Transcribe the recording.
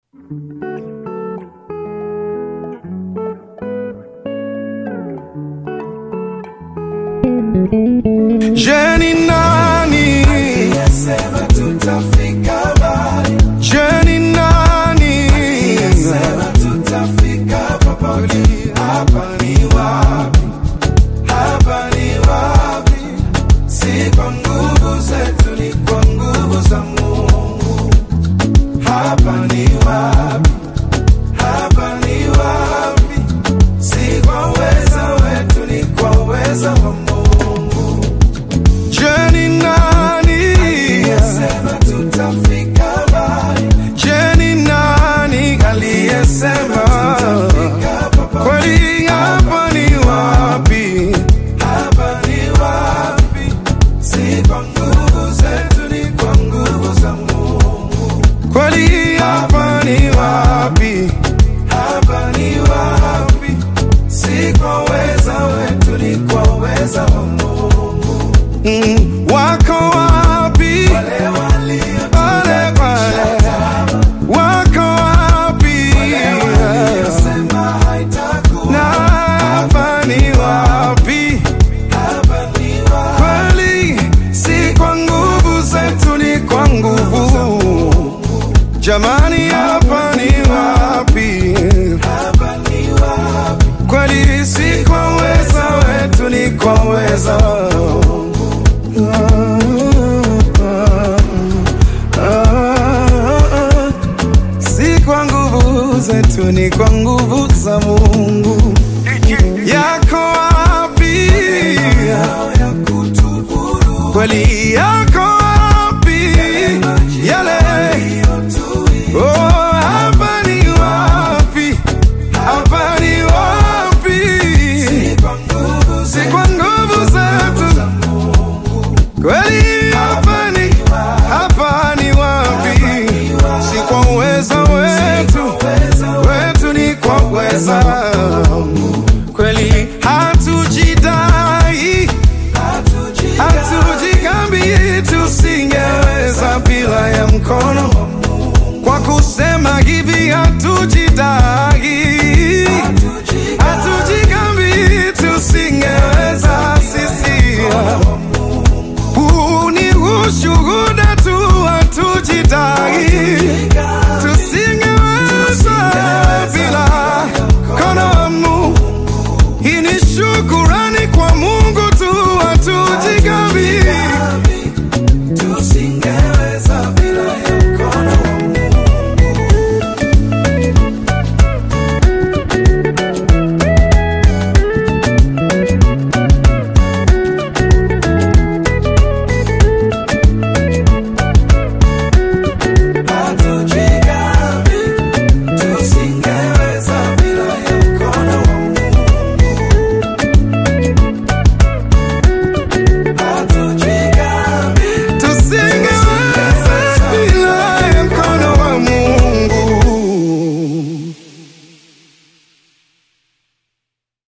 Je ni nani aliyesema tutafika mbali? Je ni nani aliyesema tutafika popote? Hapa ni wapi? Hapa ni wapi? Si kwa nguvu zetu, ni kwa nguvu za Mungu. Hapa ni wapi? Hapa ni wapi? Si kwa uweza wetu, ni kwa uweza wa Mungu. Je ni nani aliyesema tutafika mbali? Je ni nani aliyesema kweli? Hapa ni wapi? Hapa ni wapi? Si kwa nguvu zetu, ni kwa nguvu za Mungu. Kweli hapa ni wapi? Hapa ni wapi? Si kwa uweza wetu, ni kwa uweza wa Mungu. Wako wapi wale wako wapi waliosema haitakuwa? Na hapa ni wapi? Hapa ni wapi? Kweli si kwa nguvu zetu, ni kwa nguvu. Jamani, hapa ni wapi? Hapa ni wapi? Kweli si kwa uweza wetu, ni kwa uweza. Si kwa nguvu zetu, ni kwa nguvu za Mungu. Yako wapi kweli? Yako wapi yale? Oh, hapa ni wapi? Hapa ni wapi? Si kwa nguvu zetu kweli. Hapa ni wapi? Si kwa uweza wetu, wetu ni kwa uweza kweli. Hatujidai, hatujigambi, tusingeweza bila ya mkono. Kwa kusema hivi hatujidai